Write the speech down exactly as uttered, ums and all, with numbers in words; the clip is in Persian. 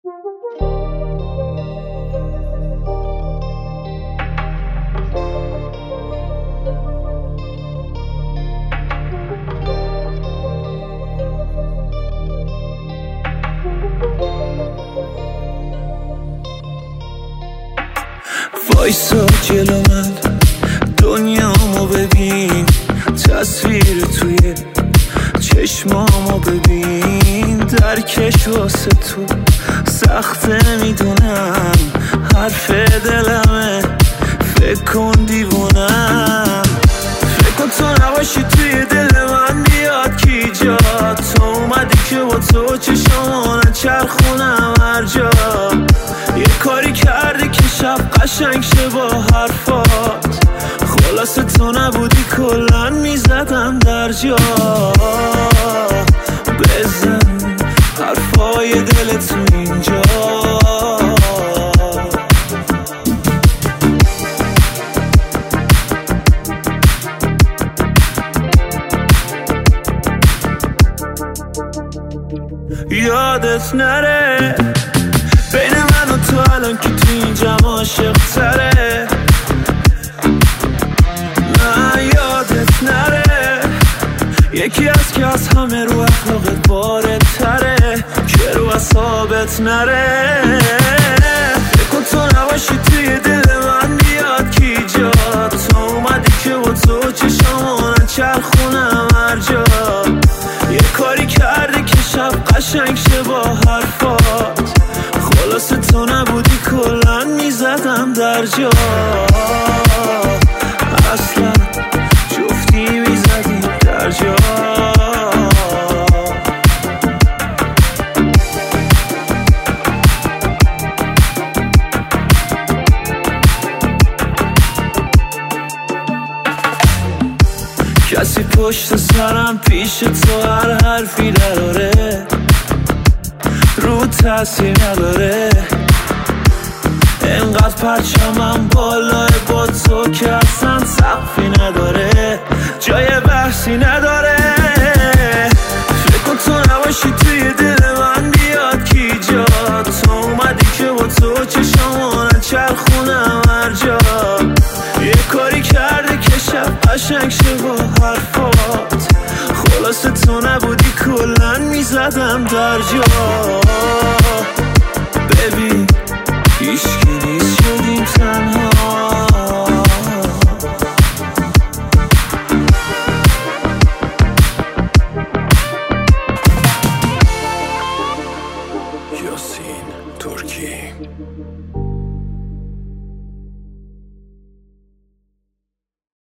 وایسا جلو من، دنیامو ببین، تصویر توی چشمامو ببین. درکش واسه تو سخته میدونم، حرف دلمه، فکر کن دیوونم. فکر کن تو نباشی توی دل من بیاد کی جا. تو اومدی که با تو چشمامو نچرخونم هر جا. یه کاری کردی که شب قشنگ شه با حرفات. خلاصه تو نبودی کلن میزدم در جا. بزن حرفای دل تو اینجا. یادت نره بین من و تو الان که تو این جمع عاشق تره. نه یادت نره یکی از که از همه رو اخلاقت بارد تره، که رو اصابت نره. فکر کن تو نباشی توی دل من بیاد کی جا. تو اومدی که با تو چشمامو نچرخونم هر جا. یه کاری کردی که شب قشنگ شه با حرفات. خلاصه تو نبودی کلن میزدم در جا. اصلا جفتی میزدیم در جا. کسی پشت سرم پیش تو هر حرفی نداره، رو تاثیر نداره. انقدر پرچمم بالای با تو که اصلا سقفی نداره، جای بحثی نداره. فکر کن تو نباشی توی دل من بیاد کی جا. تو اومدی که با تو چشمامو نچرخونم هر جا. یه کاری کرده که شب قشنگ شه با حرفات. خلاصه تو نبودی کلن میزدم در جا. ببین هیچکی نیست شدیم تنها. یاسین ترکی.